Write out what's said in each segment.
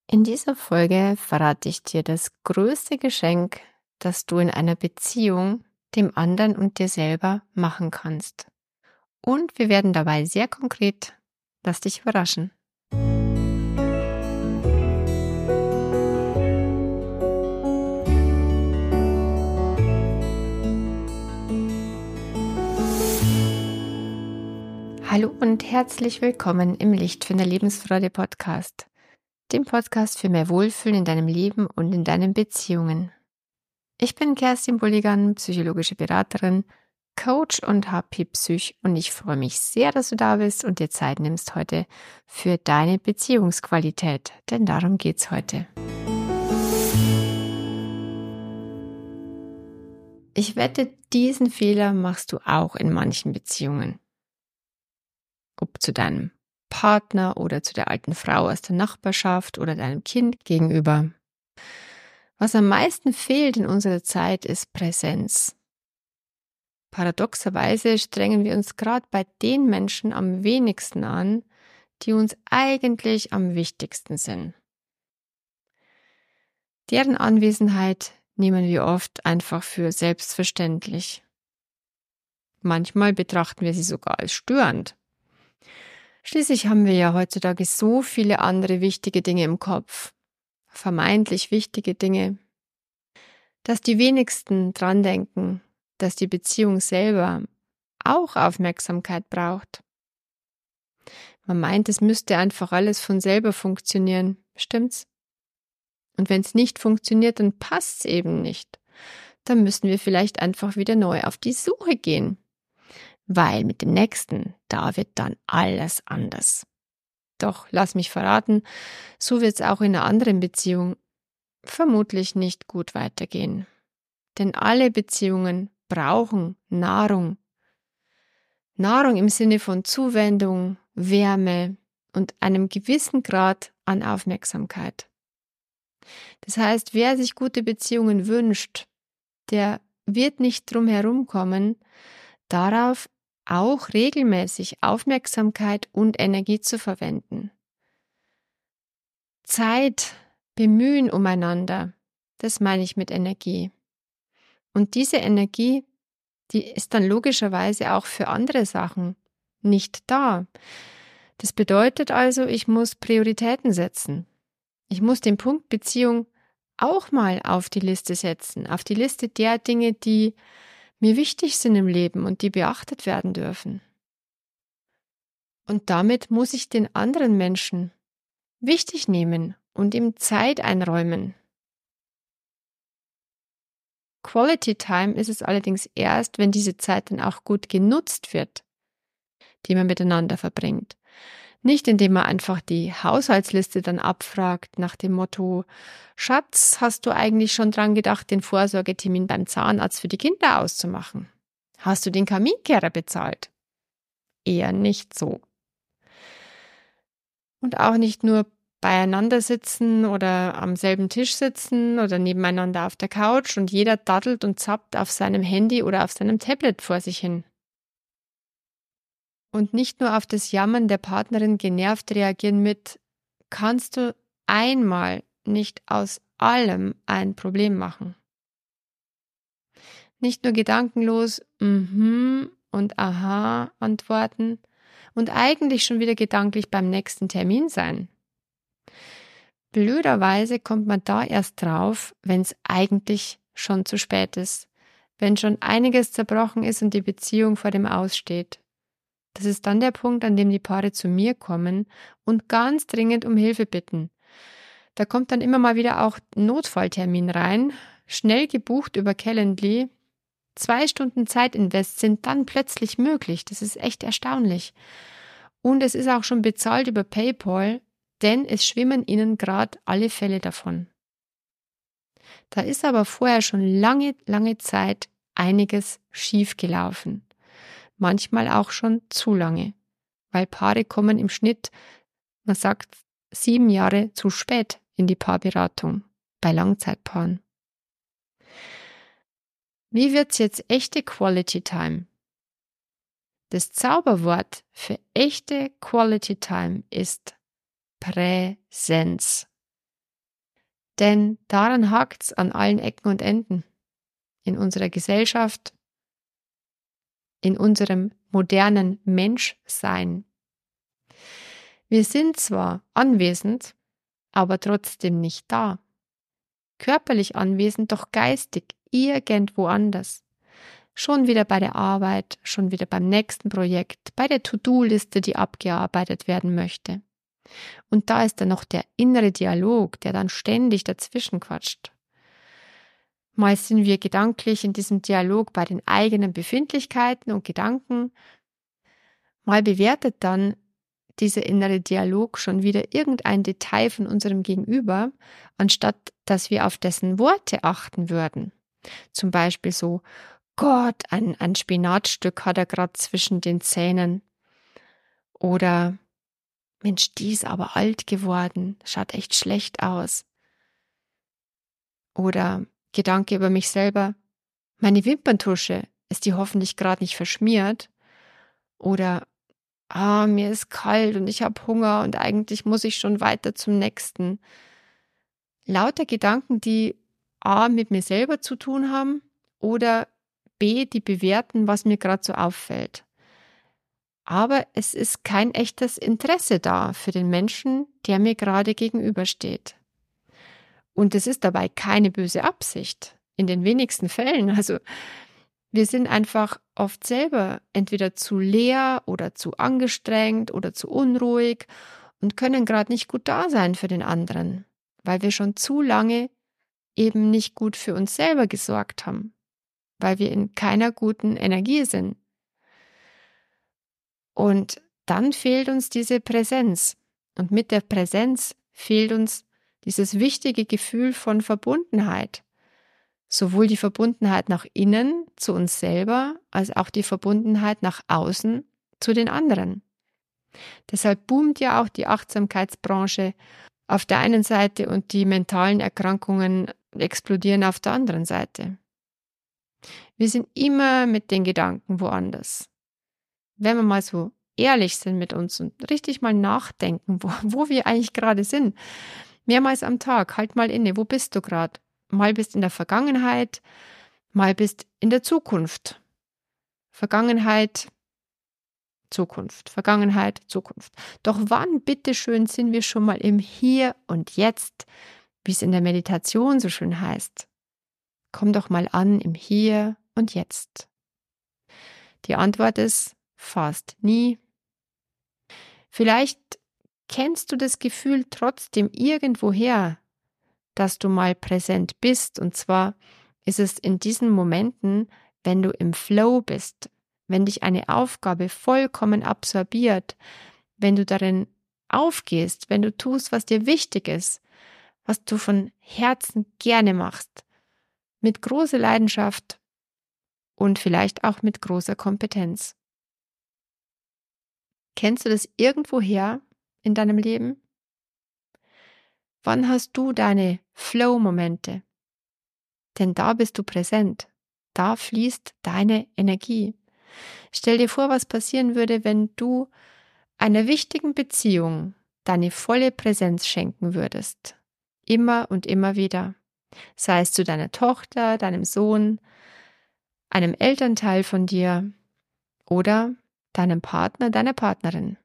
In dieser Folge verrate ich dir das größte Geschenk, das du in einer Beziehung dem anderen und dir selber machen kannst. Und wir werden dabei sehr konkret. Lass dich überraschen. Hallo und herzlich willkommen im Lichtfinder Lebensfreude Podcast, dem Podcast für mehr Wohlfühlen in deinem Leben und in deinen Beziehungen. Ich bin Kerstin Bulligan, psychologische Beraterin, Coach und HP Psych und ich freue mich sehr, dass du da bist und dir Zeit nimmst heute für deine Beziehungsqualität, denn darum geht's heute. Ich wette, diesen Fehler machst du auch in manchen Beziehungen. Ob zu deinem Partner oder zu der alten Frau aus der Nachbarschaft oder deinem Kind gegenüber. Was am meisten fehlt in unserer Zeit ist Präsenz. Paradoxerweise strengen wir uns gerade bei den Menschen am wenigsten an, die uns eigentlich am wichtigsten sind. Deren Anwesenheit nehmen wir oft einfach für selbstverständlich. Manchmal betrachten wir sie sogar als störend. Schließlich haben wir ja heutzutage so viele andere wichtige Dinge im Kopf, vermeintlich wichtige Dinge, dass die wenigsten dran denken, dass die Beziehung selber auch Aufmerksamkeit braucht. Man meint, es müsste einfach alles von selber funktionieren, stimmt's? Und wenn es nicht funktioniert, dann passt's eben nicht. Dann müssen wir vielleicht einfach wieder neu auf die Suche gehen. Weil mit dem Nächsten, da wird dann alles anders. Doch, lass mich verraten, so wird's auch in einer anderen Beziehung vermutlich nicht gut weitergehen. Denn alle Beziehungen brauchen Nahrung. Nahrung im Sinne von Zuwendung, Wärme und einem gewissen Grad an Aufmerksamkeit. Das heißt, wer sich gute Beziehungen wünscht, der wird nicht drum herumkommen, darauf auch regelmäßig Aufmerksamkeit und Energie zu verwenden. Zeit, Bemühen umeinander, das meine ich mit Energie. Und diese Energie, die ist dann logischerweise auch für andere Sachen nicht da. Das bedeutet also, ich muss Prioritäten setzen. Ich muss den Punkt Beziehung auch mal auf die Liste setzen, auf die Liste der Dinge, die mir wichtig sind im Leben und die beachtet werden dürfen. Und damit muss ich den anderen Menschen wichtig nehmen und ihm Zeit einräumen. Quality Time ist es allerdings erst, wenn diese Zeit dann auch gut genutzt wird, die man miteinander verbringt. Nicht indem man einfach die Haushaltsliste dann abfragt nach dem Motto: Schatz, hast du eigentlich schon dran gedacht, den Vorsorgetermin beim Zahnarzt für die Kinder auszumachen? Hast du den Kaminkehrer bezahlt? Eher nicht so. Und auch nicht nur beieinander sitzen oder am selben Tisch sitzen oder nebeneinander auf der Couch und jeder daddelt und zappt auf seinem Handy oder auf seinem Tablet vor sich hin. Und nicht nur auf das Jammern der Partnerin genervt reagieren mit: Kannst du einmal nicht aus allem ein Problem machen? Nicht nur gedankenlos und aha antworten und eigentlich schon wieder gedanklich beim nächsten Termin sein. Blöderweise kommt man da erst drauf, wenn es eigentlich schon zu spät ist, wenn schon einiges zerbrochen ist und die Beziehung vor dem Aus steht. Das ist dann der Punkt, an dem die Paare zu mir kommen und ganz dringend um Hilfe bitten. Da kommt dann immer mal wieder auch ein Notfalltermin rein, schnell gebucht über Calendly. 2 Stunden Zeitinvest sind dann plötzlich möglich. Das ist echt erstaunlich. Und es ist auch schon bezahlt über PayPal, denn es schwimmen ihnen gerade alle Fälle davon. Da ist aber vorher schon lange Zeit einiges schiefgelaufen. Manchmal auch schon zu lange, weil Paare kommen im Schnitt, man sagt, 7 Jahre zu spät in die Paarberatung bei Langzeitpaaren. Wie wird's jetzt echte Quality Time? Das Zauberwort für echte Quality Time ist Präsenz. Denn daran hakt's an allen Ecken und Enden. In unserer Gesellschaft, in unserem modernen Menschsein. Wir sind zwar anwesend, aber trotzdem nicht da. Körperlich anwesend, doch geistig irgendwo anders. Schon wieder bei der Arbeit, schon wieder beim nächsten Projekt, bei der To-Do-Liste, die abgearbeitet werden möchte. Und da ist dann noch der innere Dialog, der dann ständig dazwischen quatscht. Mal sind wir gedanklich in diesem Dialog bei den eigenen Befindlichkeiten und Gedanken. Mal bewertet dann dieser innere Dialog schon wieder irgendein Detail von unserem Gegenüber, anstatt dass wir auf dessen Worte achten würden. Zum Beispiel so, Gott, ein Spinatstück hat er gerade zwischen den Zähnen. Oder, Mensch, die ist aber alt geworden, schaut echt schlecht aus. Oder Gedanke über mich selber, meine Wimperntusche, ist die hoffentlich gerade nicht verschmiert? Oder, mir ist kalt und ich habe Hunger und eigentlich muss ich schon weiter zum nächsten. Lauter Gedanken, die A, mit mir selber zu tun haben oder B, die bewerten, was mir gerade so auffällt. Aber es ist kein echtes Interesse da für den Menschen, der mir gerade gegenübersteht. Und es ist dabei keine böse Absicht. In den wenigsten Fällen. Also wir sind einfach oft selber entweder zu leer oder zu angestrengt oder zu unruhig und können gerade nicht gut da sein für den anderen, weil wir schon zu lange eben nicht gut für uns selber gesorgt haben, weil wir in keiner guten Energie sind. Und dann fehlt uns diese Präsenz. Und mit der Präsenz fehlt uns dieses wichtige Gefühl von Verbundenheit. Sowohl die Verbundenheit nach innen, zu uns selber, als auch die Verbundenheit nach außen, zu den anderen. Deshalb boomt ja auch die Achtsamkeitsbranche auf der einen Seite und die mentalen Erkrankungen explodieren auf der anderen Seite. Wir sind immer mit den Gedanken woanders. Wenn wir mal so ehrlich sind mit uns und richtig mal nachdenken, wo wir eigentlich gerade sind, mehrmals am Tag, halt mal inne, wo bist du gerade? Mal bist in der Vergangenheit, mal bist in der Zukunft. Vergangenheit, Zukunft, Vergangenheit, Zukunft. Doch wann, bitteschön, sind wir schon mal im Hier und Jetzt, wie es in der Meditation so schön heißt? Komm doch mal an im Hier und Jetzt. Die Antwort ist fast nie. Vielleicht kennst du das Gefühl trotzdem irgendwoher, dass du mal präsent bist. Und zwar ist es in diesen Momenten, wenn du im Flow bist, wenn dich eine Aufgabe vollkommen absorbiert, wenn du darin aufgehst, wenn du tust, was dir wichtig ist, was du von Herzen gerne machst, mit großer Leidenschaft und vielleicht auch mit großer Kompetenz. Kennst du das irgendwoher in deinem Leben? Wann hast du deine Flow-Momente? Denn da bist du präsent. Da fließt deine Energie. Stell dir vor, was passieren würde, wenn du einer wichtigen Beziehung deine volle Präsenz schenken würdest. Immer und immer wieder. Sei es zu deiner Tochter, deinem Sohn, einem Elternteil von dir oder deinem Partner, deiner Partnerin.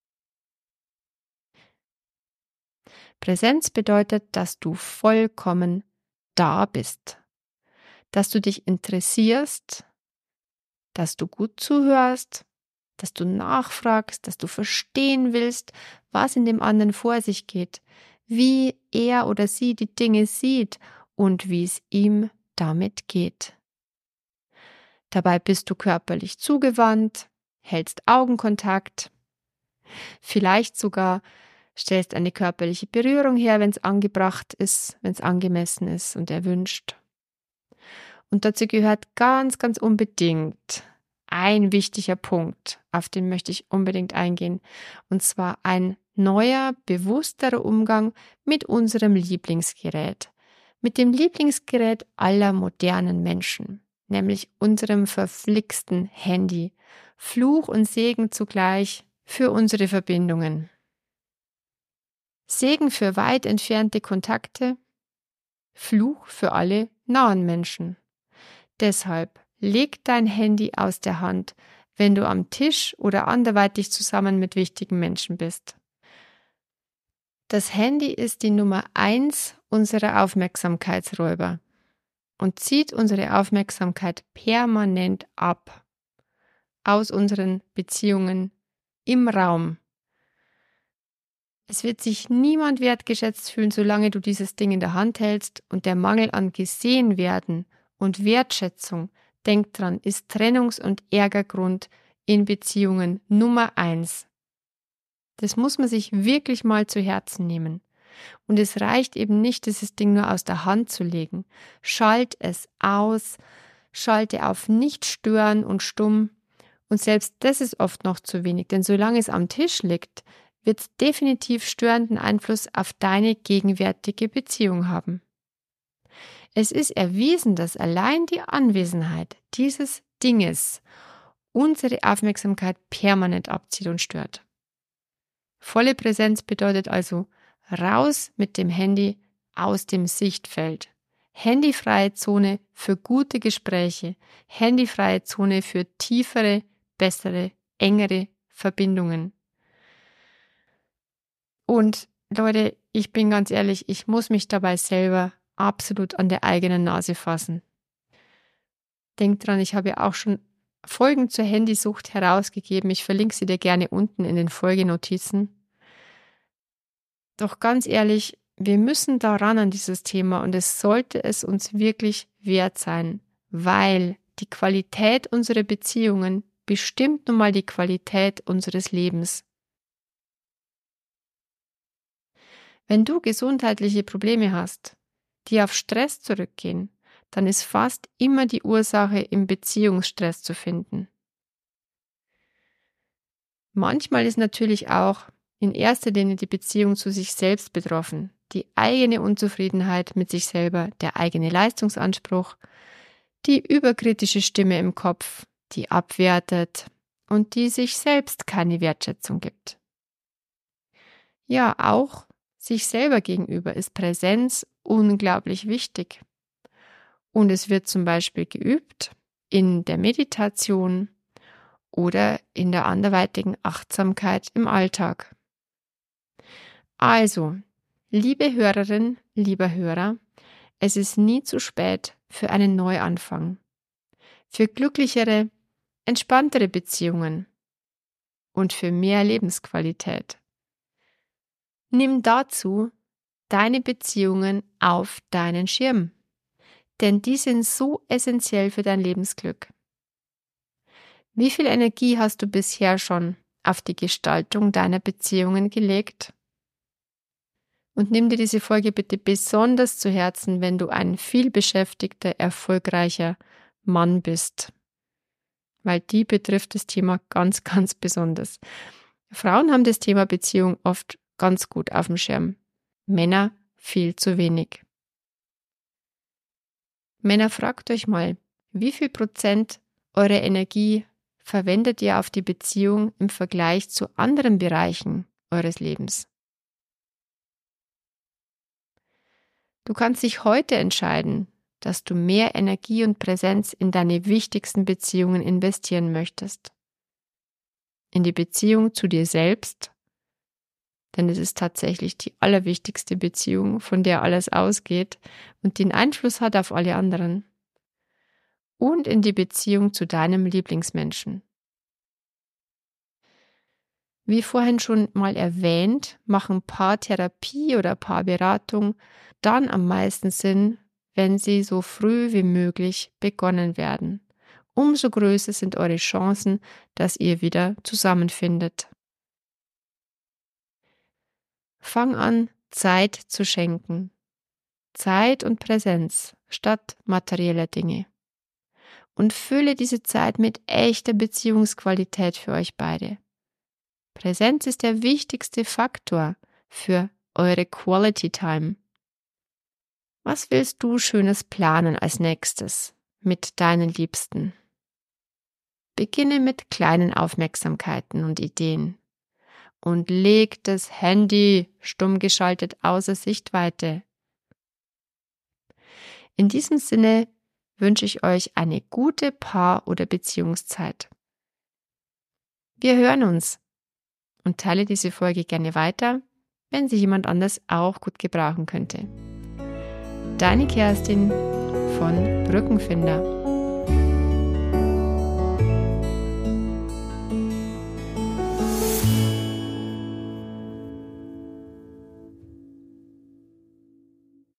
Präsenz bedeutet, dass du vollkommen da bist, dass du dich interessierst, dass du gut zuhörst, dass du nachfragst, dass du verstehen willst, was in dem anderen vor sich geht, wie er oder sie die Dinge sieht und wie es ihm damit geht. Dabei bist du körperlich zugewandt, hältst Augenkontakt, vielleicht sogar stellst eine körperliche Berührung her, wenn es angebracht ist, wenn es angemessen ist und erwünscht. Und dazu gehört ganz, ganz unbedingt ein wichtiger Punkt, auf den möchte ich unbedingt eingehen, und zwar ein neuer, bewussterer Umgang mit unserem Lieblingsgerät, mit dem Lieblingsgerät aller modernen Menschen, nämlich unserem verflixten Handy, Fluch und Segen zugleich für unsere Verbindungen. Segen für weit entfernte Kontakte, Fluch für alle nahen Menschen. Deshalb leg dein Handy aus der Hand, wenn du am Tisch oder anderweitig zusammen mit wichtigen Menschen bist. Das Handy ist die Nummer 1 unserer Aufmerksamkeitsräuber und zieht unsere Aufmerksamkeit permanent ab aus unseren Beziehungen im Raum. Es wird sich niemand wertgeschätzt fühlen, solange du dieses Ding in der Hand hältst, und der Mangel an gesehen werden und Wertschätzung, denk dran, ist Trennungs- und Ärgergrund in Beziehungen Nummer 1. Das muss man sich wirklich mal zu Herzen nehmen. Und es reicht eben nicht, dieses Ding nur aus der Hand zu legen. Schalt es aus, schalte auf nicht stören und stumm. Und selbst das ist oft noch zu wenig, denn solange es am Tisch liegt, wird es definitiv störenden Einfluss auf deine gegenwärtige Beziehung haben. Es ist erwiesen, dass allein die Anwesenheit dieses Dinges unsere Aufmerksamkeit permanent abzieht und stört. Volle Präsenz bedeutet also raus mit dem Handy aus dem Sichtfeld. Handyfreie Zone für gute Gespräche, handyfreie Zone für tiefere, bessere, engere Verbindungen. Und Leute, ich bin ganz ehrlich, ich muss mich dabei selber absolut an der eigenen Nase fassen. Denkt dran, ich habe ja auch schon Folgen zur Handysucht herausgegeben. Ich verlinke sie dir gerne unten in den Folgenotizen. Doch ganz ehrlich, wir müssen daran an dieses Thema und es sollte es uns wirklich wert sein, weil die Qualität unserer Beziehungen bestimmt nun mal die Qualität unseres Lebens. Wenn du gesundheitliche Probleme hast, die auf Stress zurückgehen, dann ist fast immer die Ursache im Beziehungsstress zu finden. Manchmal ist natürlich auch in erster Linie die Beziehung zu sich selbst betroffen, die eigene Unzufriedenheit mit sich selber, der eigene Leistungsanspruch, die überkritische Stimme im Kopf, die abwertet und die sich selbst keine Wertschätzung gibt. Ja, auch sich selber gegenüber ist Präsenz unglaublich wichtig. Und es wird zum Beispiel geübt in der Meditation oder in der anderweitigen Achtsamkeit im Alltag. Also, liebe Hörerin, lieber Hörer, es ist nie zu spät für einen Neuanfang, für glücklichere, entspanntere Beziehungen und für mehr Lebensqualität. Nimm dazu deine Beziehungen auf deinen Schirm, denn die sind so essentiell für dein Lebensglück. Wie viel Energie hast du bisher schon auf die Gestaltung deiner Beziehungen gelegt? Und nimm dir diese Folge bitte besonders zu Herzen, wenn du ein vielbeschäftigter, erfolgreicher Mann bist, weil die betrifft das Thema ganz, ganz besonders. Frauen haben das Thema Beziehung oft ganz gut auf dem Schirm, Männer viel zu wenig. Männer, fragt euch mal, wie viel Prozent eurer Energie verwendet ihr auf die Beziehung im Vergleich zu anderen Bereichen eures Lebens? Du kannst dich heute entscheiden, dass du mehr Energie und Präsenz in deine wichtigsten Beziehungen investieren möchtest. In die Beziehung zu dir selbst, denn es ist tatsächlich die allerwichtigste Beziehung, von der alles ausgeht und den Einfluss hat auf alle anderen. Und in die Beziehung zu deinem Lieblingsmenschen. Wie vorhin schon mal erwähnt, machen Paartherapie oder Paarberatung dann am meisten Sinn, wenn sie so früh wie möglich begonnen werden. Umso größer sind eure Chancen, dass ihr wieder zusammenfindet. Fang an, Zeit zu schenken. Zeit und Präsenz statt materieller Dinge. Und fülle diese Zeit mit echter Beziehungsqualität für euch beide. Präsenz ist der wichtigste Faktor für eure Quality Time. Was willst du Schönes planen als nächstes mit deinen Liebsten? Beginne mit kleinen Aufmerksamkeiten und Ideen und leg das Handy stumm geschaltet außer Sichtweite. In diesem Sinne wünsche ich euch eine gute Paar- oder Beziehungszeit. Wir hören uns und teile diese Folge gerne weiter, wenn sie jemand anders auch gut gebrauchen könnte. Deine Kerstin von Brückenfinder.